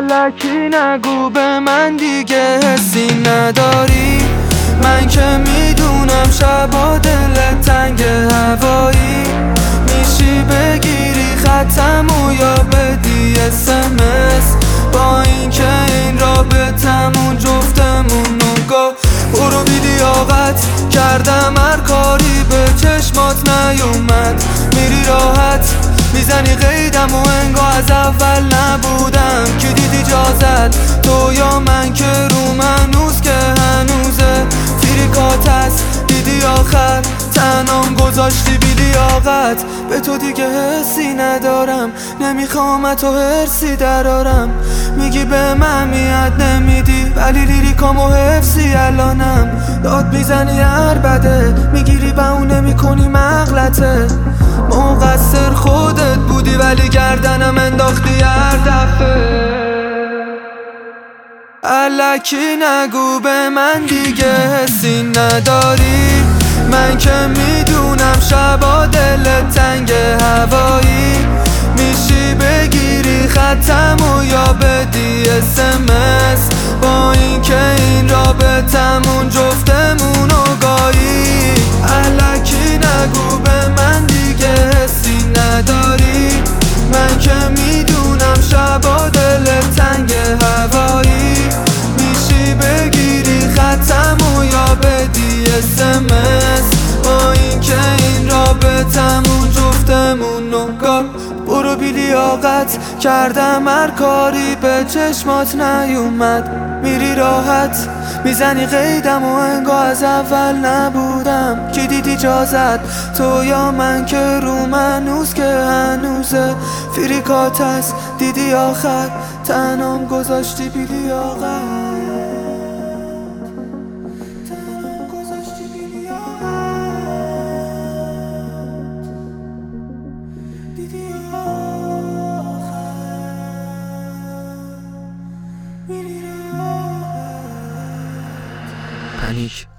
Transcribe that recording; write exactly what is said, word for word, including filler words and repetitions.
الکی نگو به من دیگه حسی نداری. من که میدونم شبا دلت تنگ هوایی، میشی بگیری خطمو یا بدی اسمس، با اینکه این رابطمون جفتمونو گاه برو بی لیاقت کردم هر کاری به چشمات نیومد. میری راحت میزنی قیدم و انگار از اول نبودم. کی دید اجازت تو یا من که روم هنوز که هنوزه فریکات هست. دیدی آخر تنام گذاشتی بی لیاقت. به تو دیگه حسی ندارم، نمیخوام تو حرسی درارم. میگی به من میاد نمیدی ولی لیریکامو حفظی الانم. داد میزنی هر بده میگیری بهونه میکنی مغلطه. مقصر خودت بودی ولی گردنم انداختی هر دفعه. الکی نگو به من دیگه حسی نداری. من که میدونم شبا دلت تنگ هوایی، میشی بگیری خطمو یا بدی اسمس، با اینکه این رابطمون جفتمونو گایی. الکی نگو به من دیگه حسی نداری. من که میدونم شبا دلت تنگ هوایی، میشی بگیری خطمو یا بدی اسمس، با اینکه این رابطمون جفتمونو گاه برو بی لیاقت کردم هر کاری به چشمات نیومد. میری راحت میزنی قیدم و انگار از اول نبودم. کی دید اجازت تو یا من که رو هنوز که هنوزه فریکات هست. دیدی آخر تنام گذاشتی بی لیاقت. پنیک